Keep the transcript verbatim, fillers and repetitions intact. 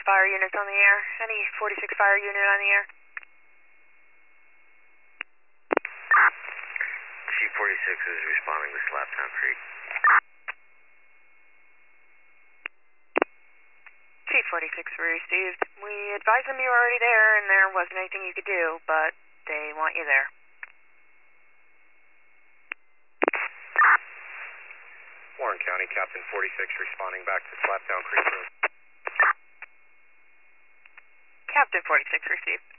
fire units on the air. Any forty-six fire unit on the air? Chief forty-six is responding to Slaptown Creek. Chief forty-six received. We advised them you were already there and there wasn't anything you could do, but they want you there. Warren County, Captain forty-six responding back to Slaptown Creek Road. Captain forty-six received.